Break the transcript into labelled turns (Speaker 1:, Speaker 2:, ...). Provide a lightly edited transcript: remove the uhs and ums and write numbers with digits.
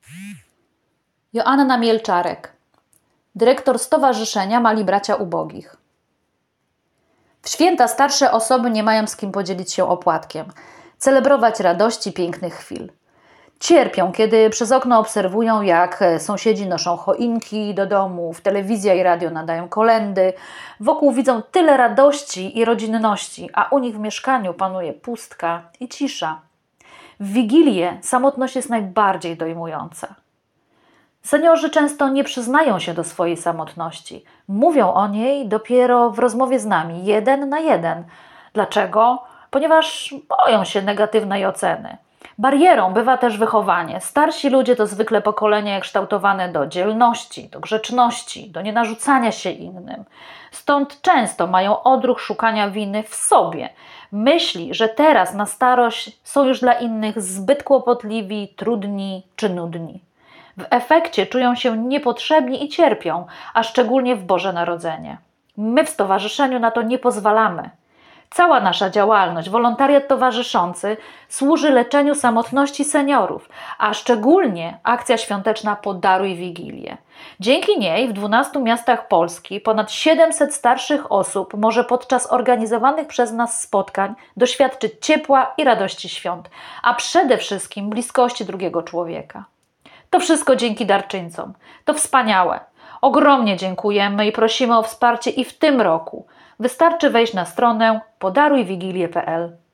Speaker 1: Joanna Mielczarek, dyrektor Stowarzyszenia Mali Bracia Ubogich. W święta starsze osoby nie mają z kim podzielić się opłatkiem, celebrować radości pięknych chwil. Cierpią, kiedy przez okno obserwują, jak sąsiedzi noszą choinki do domów, telewizja i radio nadają kolędy. Wokół widzą tyle radości i rodzinności, a u nich w mieszkaniu panuje pustka i cisza. W Wigilię samotność jest najbardziej dojmująca. Seniorzy często nie przyznają się do swojej samotności. Mówią o niej dopiero w rozmowie z nami, 1 na 1. Dlaczego? Ponieważ boją się negatywnej oceny. Barierą bywa też wychowanie. Starsi ludzie to zwykle pokolenie kształtowane do dzielności, do grzeczności, do nienarzucania się innym. Stąd często mają odruch szukania winy w sobie. Myśli, że teraz na starość są już dla innych zbyt kłopotliwi, trudni czy nudni. W efekcie czują się niepotrzebni i cierpią, a szczególnie w Boże Narodzenie. My w stowarzyszeniu na to nie pozwalamy. Cała nasza działalność, wolontariat towarzyszący służy leczeniu samotności seniorów, a szczególnie akcja świąteczna Podaruj Wigilię. Dzięki niej w 12 miastach Polski ponad 700 starszych osób może podczas organizowanych przez nas spotkań doświadczyć ciepła i radości świąt, a przede wszystkim bliskości drugiego człowieka. To wszystko dzięki darczyńcom. To wspaniałe. Ogromnie dziękujemy i prosimy o wsparcie i w tym roku. Wystarczy wejść na stronę podarujwigilię.pl.